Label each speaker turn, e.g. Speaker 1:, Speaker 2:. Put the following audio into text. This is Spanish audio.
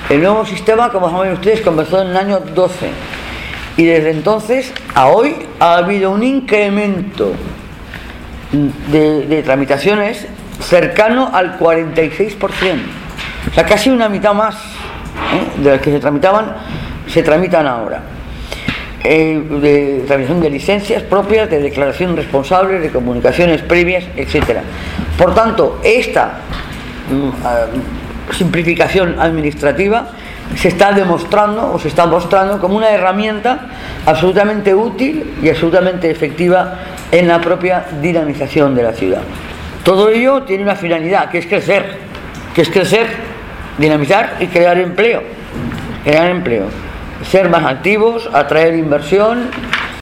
Speaker 1: El nuevo sistema, como saben ustedes, comenzó en el año 12 y desde entonces a hoy ha habido un incremento de tramitaciones cercano al 46%, o sea, casi una mitad más de las que se tramitan ahora, de tramitación de licencias propias, de declaración responsable, de comunicaciones previas, etcétera. Por tanto, esta simplificación administrativa se está demostrando o se está mostrando como una herramienta absolutamente útil y absolutamente efectiva en la propia dinamización de la ciudad. Todo ello tiene una finalidad, que es crecer, dinamizar y crear empleo, ser más activos, atraer inversión,